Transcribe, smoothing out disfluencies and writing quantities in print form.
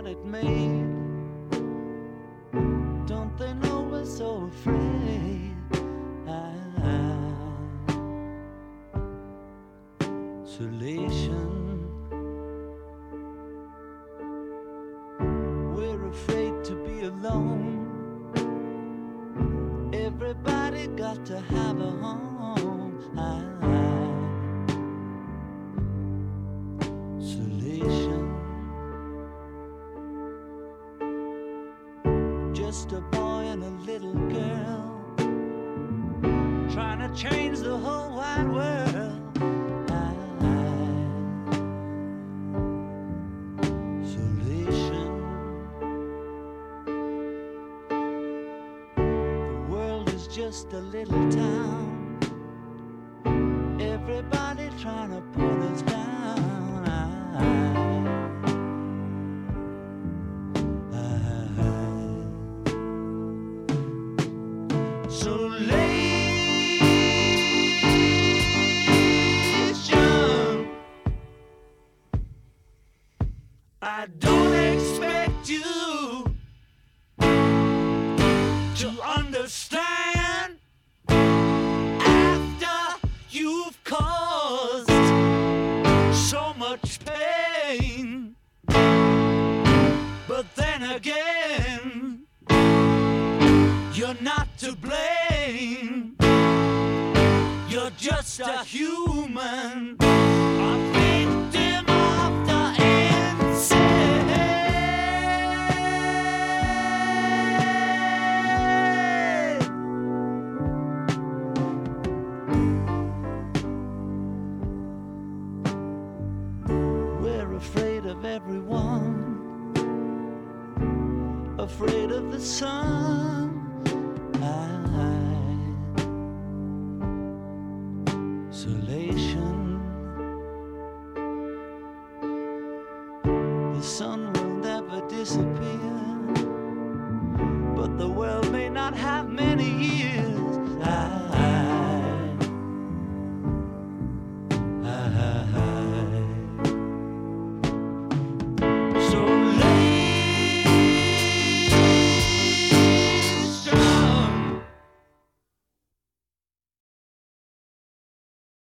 what it made. Don't they know we're so afraid? Isolation. We're afraid to be alone. Everybody got to have a home. Isolation. Just a boy and a little girl trying to change the whole wide world. Isolation. The world is just a little town. Everybody trying to put us down. I don't expect you to understand after you've caused so much pain. But then again, you're not to blame. You're just a human, a victim of the afraid of everyone, afraid of the sun. Isolation. The sun will never disappear.